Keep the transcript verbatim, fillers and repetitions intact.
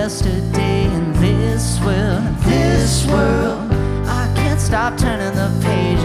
yesterday in this world, in this world. I can't stop turning the page